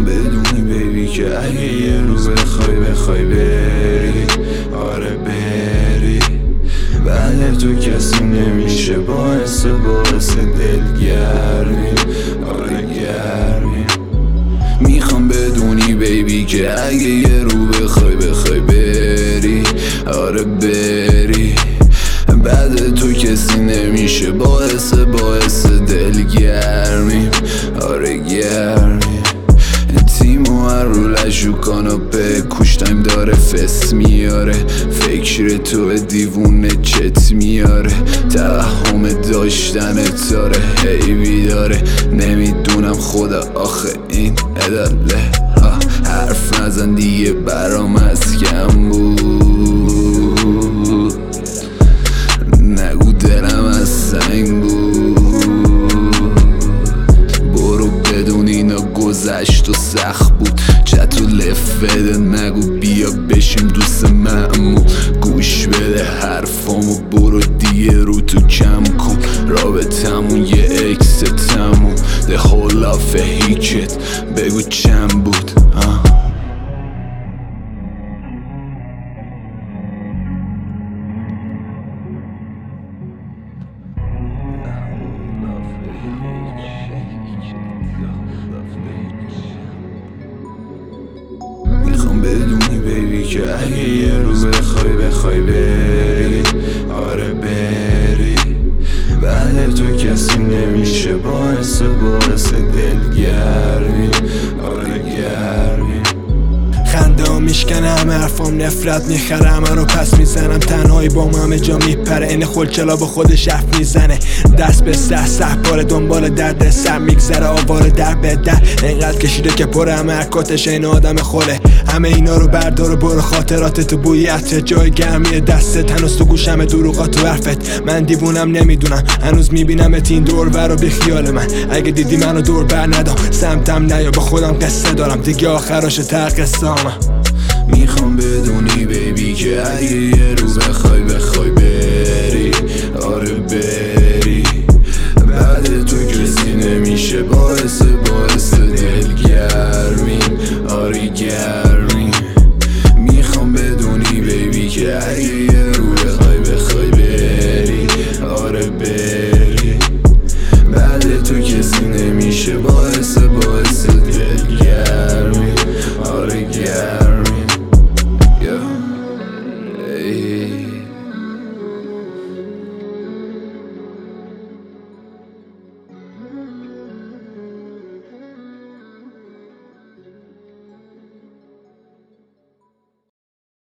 میخوام بدونی بیبی که اگه یه روز بخوای بری، آره بری، بعد تو کسی نمیشه باعث دلگرمی، آره گرمی. میخوام بدونی بیبی که اگه یه رو بخوای بری، آره بری، بعد تو کسی نمیشه باعث دلگرمی، آره گرمی. تیمو هر رو لجو کاناپه کوش تایم داره فست میاره، فکر تو دیوونه چت میاره، توهم داشتن تاره هی بیداره. نمیدونم خدا آخه این عدله، حرف نزن دیگه برام از کم بود، نگو دلم از سنگ بود. برو بدون اینا گذشت و سخت بود، چتو لف بده نگو بیا بشیم دوست معمول. گوش بده حرفامو برو دیگه رو تو کم کن، رابطمون یه اکس تموم. ده هولاف هیچت بگو چند بود. میخوام بدونی بیبی که اگه یه روز بخوای بری، آره بری، بعد تو کسی نمیشه باعث دلگرمی، آره گرمی. خنده ها میشکنه همه حرفام، نفرت میخره همه رو پس میزنم، تنهایی با همه جا میپره، این خلچلا با خودش حرف میزنه. دست به سه بار دنبال درد سر میگذره، آواره در به در اینقدر کشیده که پر همه حرکاتش این آدم خوله. همه اینا رو بردار و برو، خاطرات تو بوی عطر جای گرمی دستت، هنوز تو گوشم دروغات تو حرفت. من دیوونم نمیدونم هنوز میبینم این دور بر و بی خیال من، اگه دیدی منو دور بر ندام، سمتم نیا با خودم قصه دارم دیگه آخراش تر قصه. میخوام بدونی بیبی که اگه یه رو بخوای بری، آره بری، بعد تو کسی نمیشه باعث